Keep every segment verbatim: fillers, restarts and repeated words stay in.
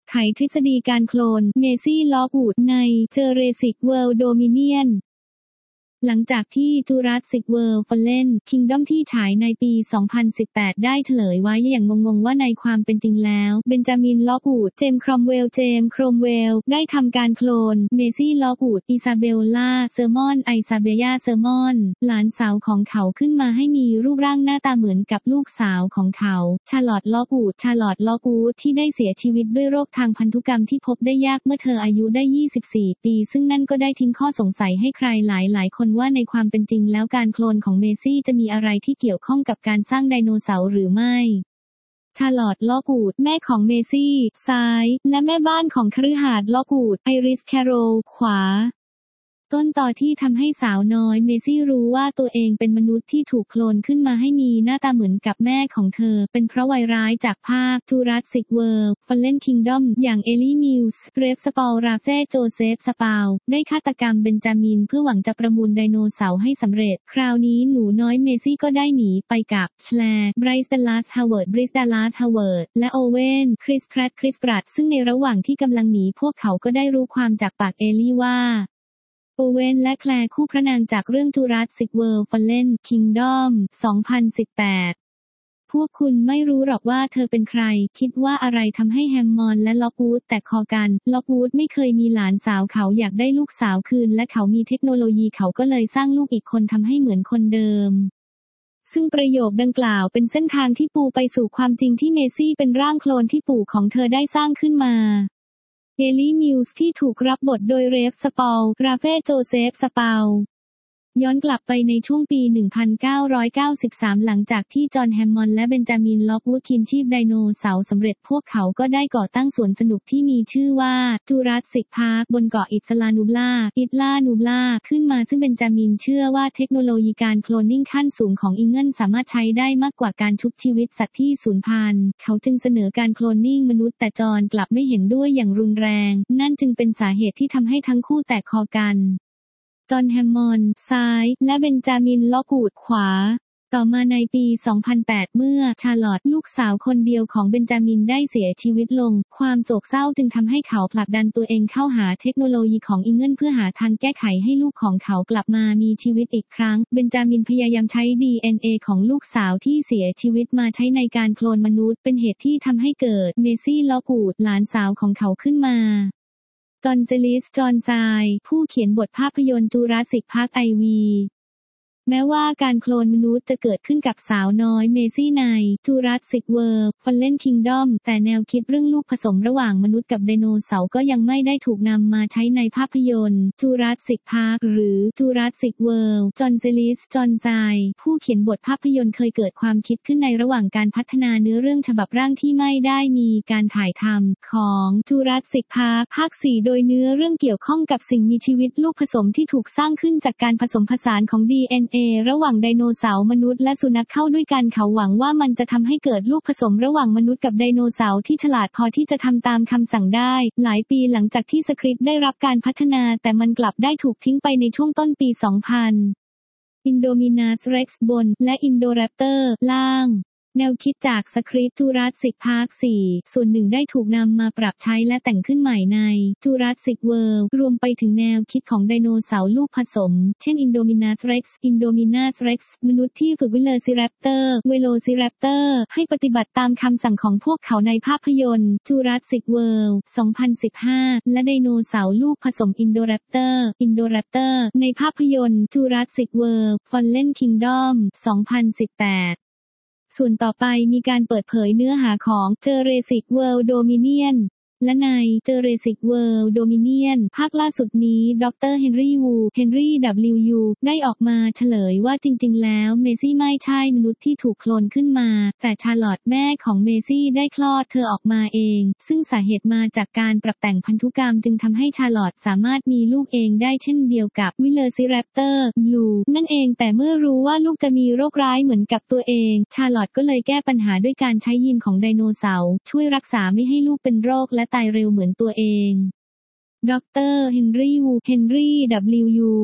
ไขทฤษฎีการโคลนเมซี่ล็อกวูดใน Jurassic World Dominionหลังจากที่ Jurassic World Fallen Kingdom ที่ฉายในปี สองพันสิบแปด ได้เฉลยไว้อย่างงงๆว่าในความเป็นจริงแล้วเบนจามิน ล็อกวูด เจมส์ ครอมเวล เจมส์ ครอมเวล ได้ทำการโคลนเมซี่ ล็อกวูด อิซาเบลล่า เซอร์มอน ไอซาเบยา เซอร์มอน หลานสาวของเขาขึ้นมาให้มีรูปร่างหน้าตาเหมือนกับลูกสาวของเขา ชาร์ลอตต์ ล็อกวูด ชาร์ลอตต์ ล็อกวูด ที่ได้เสียชีวิตด้วยโรคทางพันธุกรรมที่พบได้ยากเมื่อเธออายุได้ ยี่สิบสี่ ปีซึ่งนั่นก็ได้ทิ้งข้อสงสัยให้ใครหลายๆคนว่าในความเป็นจริงแล้วการโคลนของเมซี่จะมีอะไรที่เกี่ยวข้องกับการสร้างไดโนเสาร์หรือไม่ชาร์ลอตต์ ล็อกวูด แม่ของเมซี่ซ้ายและแม่บ้านของคฤหาสน์ ล็อกวูด ไอริส แคโรล ขวาต้นต่อที่ทำให้สาวน้อยเมซี่รู้ว่าตัวเองเป็นมนุษย์ที่ถูกโคลนขึ้นมาให้มีหน้าตาเหมือนกับแม่ของเธอเป็นเพราะวัยร้ายจากภาค Jurassic World Fallen Kingdom อย่างเอลี่ มิลส์ เรฟ สปอล ราเฟ่ โจเซฟ สปาวได้ฆาตกรรมเบนจามินเพื่อหวังจะประมูลไดโนเสาร์ให้สำเร็จคราวนี้หนูน้อยเมซี่ก็ได้หนีไปกับแคลร์ ไบรซ์ ดัลลัส ฮาวเวิร์ด บริส ดัลลัส ฮาวเวิร์ดและโอเวน คริส แพรตต์ คริส ปรัตซึ่งในระหว่างที่กำลังหนีพวกเขาก็ได้รู้ความจากปากเอลี่ว่าโอเวนและแคลร์คู่พระนางจากเรื่อง Jurassic World Fallen Kingdom สองพันสิบแปด พวกคุณไม่รู้หรอกว่าเธอเป็นใครคิดว่าอะไรทำให้แฮมมอนด์และล็อกวูดแตกคอกันล็อกวูดไม่เคยมีหลานสาวเขาอยากได้ลูกสาวคืนและเขามีเทคโนโลยีเขาก็เลยสร้างลูกอีกคนทำให้เหมือนคนเดิมซึ่งประโยคดังกล่าวเป็นเส้นทางที่ปูไปสู่ความจริงที่เมซี่เป็นร่างโคลนที่ปู่ของเธอได้สร้างขึ้นมาเอลี่ มิลส์ที่ถูกรับบทโดยเรฟ สปอล ราเฟ่ โจเซฟ สปาวย้อนกลับไปในช่วงปี หนึ่งพันเก้าร้อยเก้าสิบสาม หลังจากที่จอห์น แฮมมอนด์และเบนจามิน ล็อกวูดคืนชีพไดโนเสาร์สำเร็จพวกเขาก็ได้ก่อตั้งสวนสนุกที่มีชื่อว่า Jurassic Park บนเกาะอิสลานูบลา อิสลานูบลาขึ้นมาซึ่งเบนจามินเชื่อว่าเทคโนโลยีการโคลนนิ่งขั้นสูงของอีเกิลสามารถใช้ได้มากกว่าการชุบชีวิตสัตว์ที่สูญพันธุ์เขาจึงเสนอการโคลนนิ่งมนุษย์แต่จอห์นกลับไม่เห็นด้วยอย่างรุนแรงนั่นจึงเป็นสาเหตุที่ทำให้ทั้งคู่แตกคอกันจอห์น แฮมมอนด์ซ้ายและเบนจามิน ล็อกวูดขวาต่อมาในปี สองพันแปด เมื่อชาร์ลอตต์ลูกสาวคนเดียวของเบนจามินได้เสียชีวิตลงความโศกเศร้าจึงทำให้เขาผลักดันตัวเองเข้าหาเทคโนโลยีของอีเกิลเพื่อหาทางแก้ไขให้ลูกของเขากลับมามีชีวิตอีกครั้งเบนจามินพยายามใช้ ดี เอ็น เอ ของลูกสาวที่เสียชีวิตมาใช้ในการโคลนมนุษย์เป็นเหตุที่ทำให้เกิดเมซี่ ล็อกวูดหลานสาวของเขาขึ้นมาจอห์น เจลิส จอห์น ซายผู้เขียนบทภาพยนตร์ Jurassic Park ไอ วี แม้ว่าการโคลนมนุษย์จะเกิดขึ้นกับสาวน้อยเมซี่ใน Jurassic World Fallen Kingdom แต่แนวคิดเรื่องลูกผสมระหว่างมนุษย์กับไดโนเสาร์ก็ยังไม่ได้ถูกนำมาใช้ในภาพยนตร์ Jurassic Park หรือ Jurassic World จอห์น เจลิส จอห์น ซายผู้เขียนบทภาพยนตร์เคยเกิดความคิดขึ้นในระหว่างการพัฒนาเนื้อเรื่องฉบับร่างที่ไม่ได้มีการถ่ายทำของ Jurassic Park ภาค สี่ โดยเนื้อเรื่องเกี่ยวข้องกับสิ่งมีชีวิตลูกผสมที่ถูกสร้างขึ้นจากการผสมผสานของ ดี เอ็น เอ ระหว่างไดโนเสาร์มนุษย์และสุนัขเข้าด้วยกันเขาหวังว่ามันจะทำให้เกิดลูกผสมระหว่างมนุษย์กับไดโนเสาร์ที่ฉลาดพอที่จะทำตามคำสั่งได้หลายปีหลังจากที่สคริปต์ได้รับการพัฒนาแต่มันกลับได้ถูกทิ้งไปในช่วงต้นปี สองพัน Indominus Rex บนและ Indoraptor ล่างแนวคิดจากสคริปต์ Jurassic Park สี่ ส่วนหนึ่งได้ถูกนำมาปรับใช้และแต่งขึ้นใหม่ใน Jurassic World รวมไปถึงแนวคิดของไดโนเสาร์ลูกผสมเช่น Indominus Rex Indominus Rex มนุษย์ที่ฝึก Velociraptor Velociraptor ให้ปฏิบัติตามคำสั่งของพวกเขาในภาพยนตร์ Jurassic World สองพันสิบห้า และไดโนเสาร์ลูกผสม Indoraptor Indoraptor ในภาพยนตร์ Jurassic World Fallen Kingdom สองพันสิบแปดส่วนต่อไปมีการเปิดเผยเนื้อหาของ Jurassic World Dominion และใน Jurassic World Dominion ภาคล่าสุดนี้ดรเฮนรี่วูเฮนรี่ ดับเบิลยู ได้ออกมาเฉลยว่าจริงๆแล้วเมซี่ไม่ใช่มนุษย์ที่ถูกโคลนขึ้นมาแต่ชาร์ลอตต์แม่ของเมซี่ได้คลอดเธอออกมาเองซึ่งสาเหตุมาจากการปรับแต่งพันธุกรรมจึงทำให้ชาร์ลอตต์สามารถมีลูกเองได้เช่นเดียวกับ Velociraptor ลูนั่นเองแต่เมื่อรู้ว่าลูกจะมีโรคร้ายเหมือนกับตัวเองชาร์ลอตต์ก็เลยแก้ปัญหาด้วยการใช้ยีนของไดโนเสาร์ช่วยรักษาไม่ให้ลูกเป็นโรคและตายเร็วเหมือนตัวเองดรเฮนรี่วูเฮนรี่ ดับเบิลยู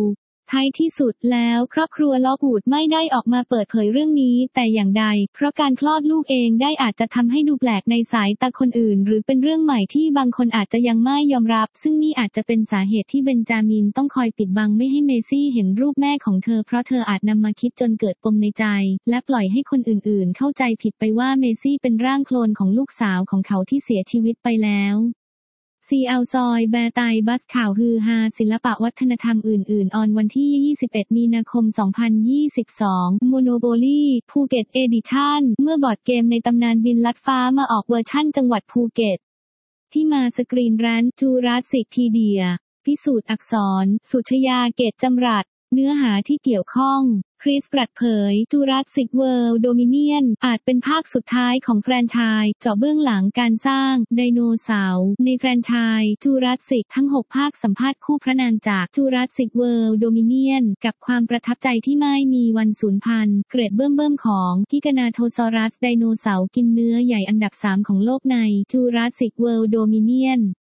ท้ายที่สุดแล้วครอบครัวล็อกวูดไม่ได้ออกมาเปิดเผยเรื่องนี้แต่อย่างใดเพราะการคลอดลูกเองได้อาจจะทำให้ดูแปลกในสายตาคนอื่นหรือเป็นเรื่องใหม่ที่บางคนอาจจะยังไม่ยอมรับซึ่งนี่อาจจะเป็นสาเหตุที่เบนจามินต้องคอยปิดบังไม่ให้เมซี่เห็นรูปแม่ของเธอเพราะเธออาจนำมาคิดจนเกิดปมในใจและปล่อยให้คนอื่นๆเข้าใจผิดไปว่าเมซี่เป็นร่างโคลนของลูกสาวของเขาที่เสียชีวิตไปแล้วซีแอลซอยแบร์ไตบัสข่าวฮือฮาศิลปะวัฒนธรรมอื่นๆออนวันที่ยี่สิบเอ็ดมีนาคมสองพันยี่สิบสอง Monopoly ภูเก็ต Edition เมื่อบอร์ดเกมในตำนานบินลัดฟ้ามาออกเวอร์ชั่นจังหวัดภูเก็ตที่มาสกรีนร้านจูราสสิกพีเดียพิสูจน์อักษรสุชยาเกตจำรัดเนื้อหาที่เกี่ยวข้องคริสเปิดเผย Jurassic World Dominion อาจเป็นภาคสุดท้ายของแฟรนไชส์เจาะเบื้องหลังการสร้างไดโนเสาร์ในแฟรนไชส์ Jurassic ทั้งหกภาคสัมภาษณ์คู่พระนางจาก Jurassic World Dominion กับความประทับใจที่ไม่มีวันสูญพันธุ์เกรดเบิ่มๆของกิกานาโทซอรัสไดโนเสาร์กินเนื้อใหญ่อันดับสามของโลกใน Jurassic World Dominion